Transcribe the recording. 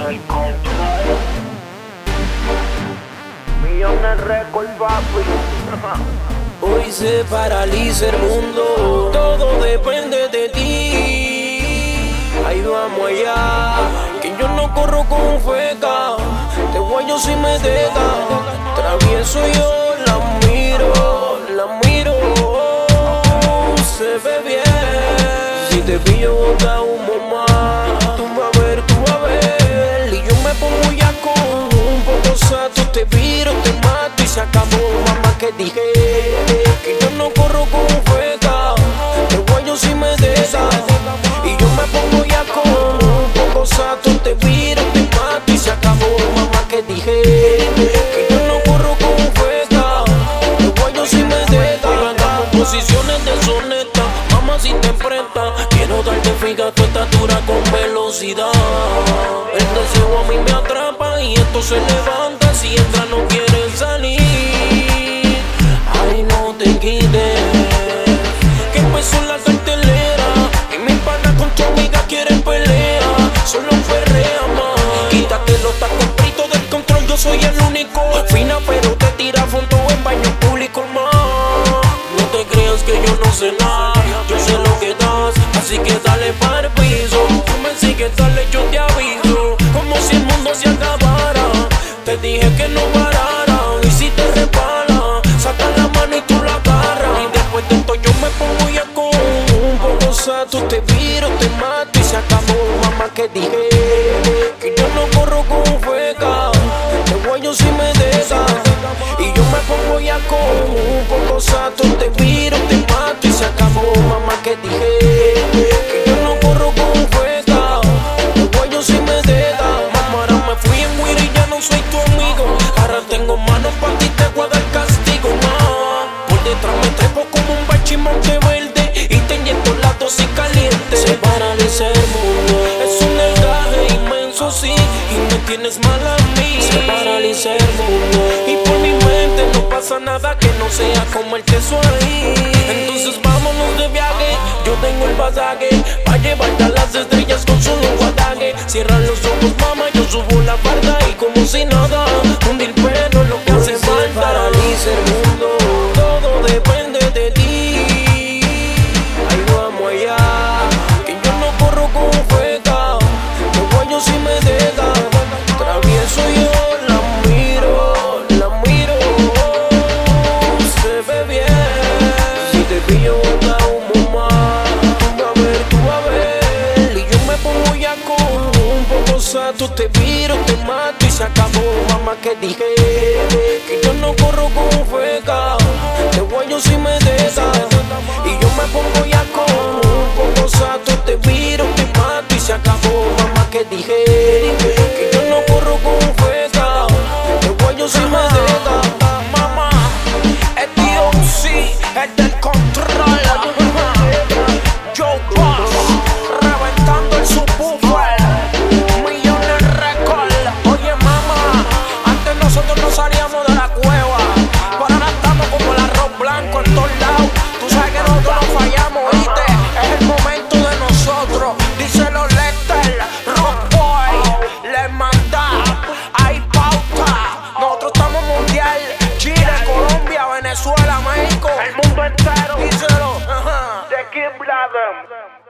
el control. Millones récord, papi. Hoy se paraliza el mundo, todo depende de ti. Ahí vamos allá, que yo no corro con feca, te guayo si me deja. Travieso yo, la miro, se ve bien. Si te pillo bota humo más, tú vas a ver. Y yo me pongo ya con un poco sato, te viro, te mato y se acabó, mamá, que dije. Que yo no corro con feca, te guayo si me deja. Y yo me pongo ya con un poco sato, te viro, te mato y se acabó, mamá, que dije. Que yo no corro con feca, te guayo si me deja. Hagamos posiciones deshonestas, mamá, si te enfrentas. Quiero darte fija tu estatura con velocidad. El deseo a mí me atrapa y esto se levanta. Si entra no quiere salir. Ay, no te quites, que empezó la cartelera y mis panas con tu amiga quieren pelea. Solo perrea más, quítate los tacos fritos del control. Yo soy el único, fina pero te tira foto en baño público más. No te creas que yo no sé nada, yo sé lo que das, así que dale para el piso. Tú me sigues, dale, yo te aviso, como si el mundo se acabara. Te dije que no parara, y si te repara, saca la mano y tú la agarras. Y después de esto yo me pongo ya con un poco sato, te viro, te mato y se acabó, mamá, que dije. Que yo no corro con feca, te guayo si me deja. Y yo me pongo ya con un poco sato, te viro, te mato y se acabó, mamá, que dije. Que yo no corro con feca, te guayo si me deja. Mamá, ahora me fui en Wiri y ya no soy tu amigo. Ahora tengo manos para ti, te voy a dar castigo, ma. Por detrás me trepo como un bachimonte verde y te inyecto la dosis caliente. Se paraliza el mundo, es un encaje inmenso, sí, y me tienes mal a mí. Se paraliza el mundo y por mi mente no pasa nada que no sea como el queso ahí. Entonces vámonos de viaje, yo tengo el pasaje pa' llevarte a las estrellas con solo un guadaje. Cierra los ojos, mamá, yo subo la barda y como si nada, hundir pelo lo que hace falta. Se paraliza el mundo, todo depende de ti. Ahí vamos allá, que yo no corro con feca, te guayo si me deja. Travieso yo, la miro, se ve bien. Si te pillo bota humo más, tú vas a ver. Y yo me pongo ya con un poco sato, te viro, te mato y se acabó, mamá, que dije. Que yo no corro con feca, te guayo si me deja. Y yo me pongo ya con un poco sato, te viro, te mato y se acabó, mamá, que dije. Que yo no corro con feca, te guayo si me deja. Mamá, es D.O.C., el del control. Joe Boss, reventando el subwoofer. Millones récord. Oye, mamá, antes nosotros no salíamos de la cueva, pero ahora estamos como el arroz blanco en todos lados. Tú sabes que nosotros no fallamos, ¿viste? Es el momento de nosotros. Díselo Lester, Rock Boy, la hermandad, hay pauta. Nosotros estamos mundial. Chile, Colombia, Venezuela, México, el mundo entero. Díselo, The Kid Brother.